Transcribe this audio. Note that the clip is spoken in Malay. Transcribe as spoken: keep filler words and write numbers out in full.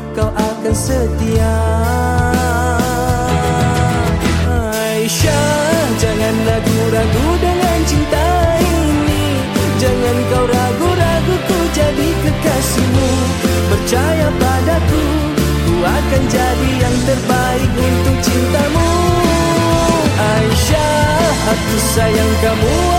kau akan setia. Aisyah, jangan ragu-ragu dengan cinta ini. Jangan kau ragu-ragu, ku jadi kekasihmu. Percaya padaku, ku akan jadi yang terbaik untuk cintamu. Aisyah, aku sayang kamu.